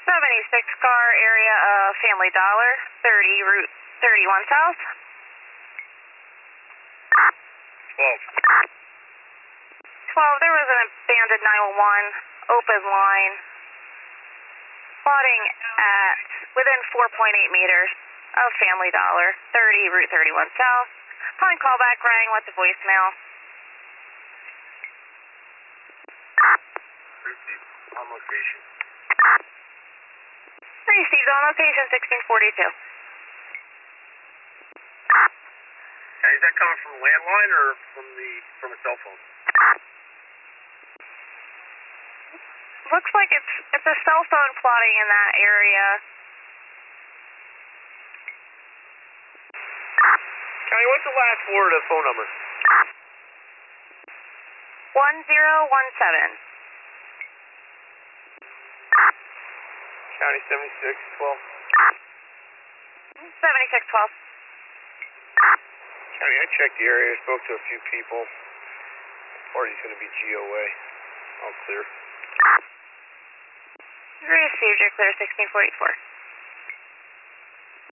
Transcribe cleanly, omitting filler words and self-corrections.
76 car area of Family Dollar, 30 Route 31 South. 12, there was an abandoned 911 open line plotting at within 4.8 meters of Family Dollar, 30 Route 31 South. Upon callback, rang with the voicemail. On location. Received on location 1642. And is that coming from a landline or from a cell phone? Looks like it's a cell phone plotting in that area. County, what's the last word of the phone number? 1017. County 7612. 7612. County, I checked the area, spoke to a few people. Party's going to be GOA. All clear. Received, you're clear 1644.